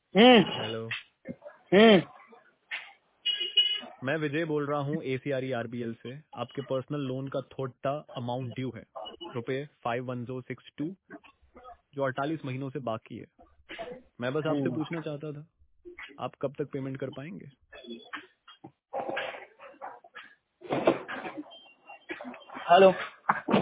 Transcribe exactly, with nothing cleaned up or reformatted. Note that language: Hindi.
हम्म हेलो, हम्म मैं विजय बोल रहा हूँ एसीआरई आरबीएल से। आपके पर्सनल लोन का थोड़ा अमाउंट ड्यू है, रुपए five one zero six two, जो अड़तालीस महीनों से बाकी है। मैं बस आपसे हम्म। पूछना चाहता था, आप कब तक पेमेंट कर पाएंगे? हेलो।